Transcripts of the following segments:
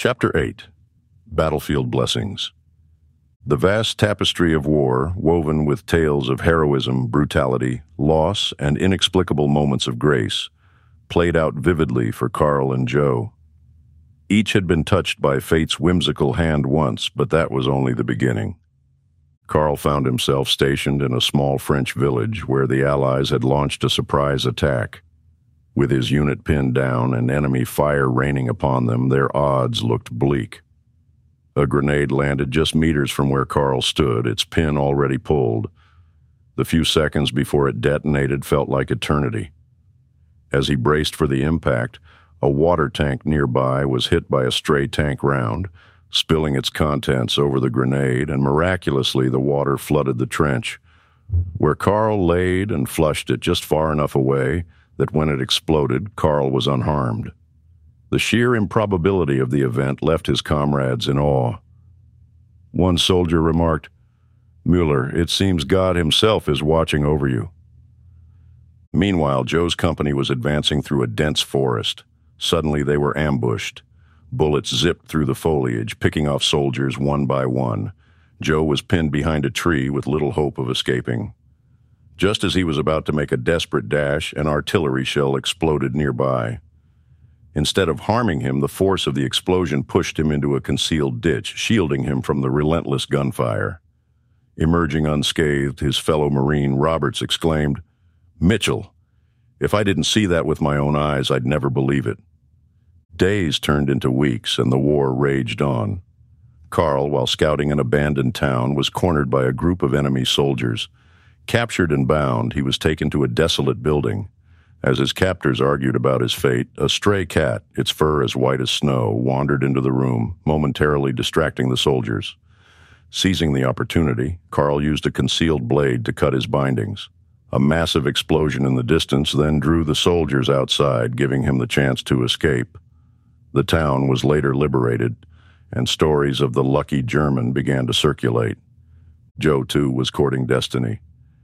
Chapter 8. Battlefield Blessings. The vast tapestry of war, woven with tales of heroism, brutality, loss, and inexplicable moments of grace, played out vividly for Carl and Joe. Each had been touched by fate's whimsical hand once, but that was only the beginning. Carl found himself stationed in a small French village where the Allies had launched a surprise attack. With his unit pinned down and enemy fire raining upon them, their odds looked bleak. A grenade landed just meters from where Carl stood, its pin already pulled. The few seconds before it detonated felt like eternity. As he braced for the impact, a water tank nearby was hit by a stray tank round, spilling its contents over the grenade, and miraculously the water flooded the trench. Where Carl laid and flushed it just far enough away that when it exploded, Carl was unharmed. The sheer improbability of the event left his comrades in awe. One soldier remarked, "Mueller, it seems God himself is watching over you." Meanwhile, Joe's company was advancing through a dense forest. Suddenly they were ambushed. Bullets zipped through the foliage, picking off soldiers one by one. Joe was pinned behind a tree with little hope of escaping. Just as he was about to make a desperate dash, an artillery shell exploded nearby. Instead of harming him, the force of the explosion pushed him into a concealed ditch, shielding him from the relentless gunfire. Emerging unscathed, his fellow Marine Roberts exclaimed, "Mitchell, if I didn't see that with my own eyes, I'd never believe it." Days turned into weeks, and the war raged on. Carl, while scouting an abandoned town, was cornered by a group of enemy soldiers. Captured and bound, he was taken to a desolate building. As his captors argued about his fate, a stray cat, its fur as white as snow, wandered into the room, momentarily distracting the soldiers. Seizing the opportunity, Carl used a concealed blade to cut his bindings. A massive explosion in the distance then drew the soldiers outside, giving him the chance to escape. The town was later liberated, and stories of the lucky German began to circulate. Joe, too, was courting destiny.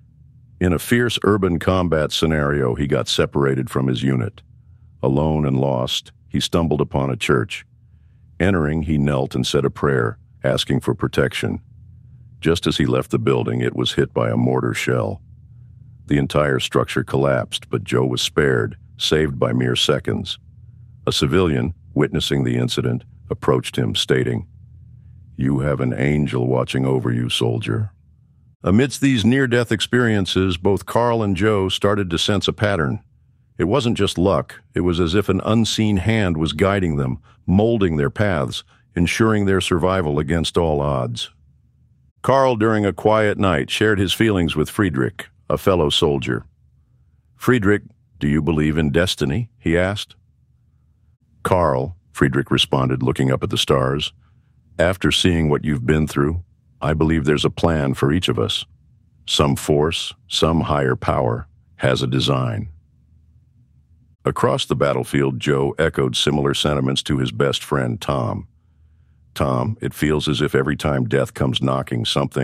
In a fierce urban combat scenario, he got separated from his unit. Alone and lost, he stumbled upon a church. Entering, he knelt and said a prayer, asking for protection. Just as he left the building, it was hit by a mortar shell. The entire structure collapsed, but Joe was spared, saved by mere seconds. A civilian, witnessing the incident, approached him, stating, "You have an angel watching over you, soldier." Amidst these near-death experiences, both Carl and Joe started to sense a pattern. It wasn't just luck, it was as if an unseen hand was guiding them, molding their paths, ensuring their survival against all odds. Carl, during a quiet night, shared his feelings with Friedrich, a fellow soldier. "Friedrich, do you believe in destiny?" he asked. "Carl," Friedrich responded, looking up at the stars, "after seeing what you've been through, I believe there's a plan for each of us. Some force, some higher power, has a design." Across the battlefield, Joe echoed similar sentiments to his best friend, Tom. "Tom, it feels as if every time death comes knocking,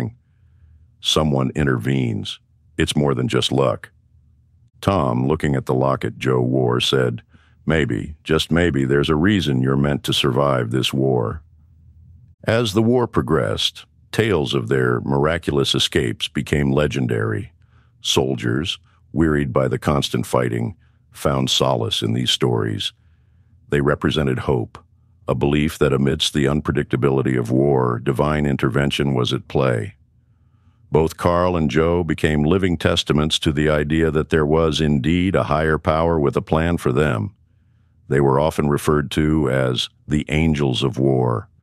someone intervenes. It's more than just luck." Tom, looking at the locket Joe wore, said, "Maybe, just maybe, there's a reason you're meant to survive this war." As the war progressed, tales of their miraculous escapes became legendary. Soldiers, wearied by the constant fighting, found solace in these stories. They represented hope, a belief that amidst the unpredictability of war, divine intervention was at play. Both Carl and Joe became living testaments to the idea that there was indeed a higher power with a plan for them. They were often referred to as the angels of war,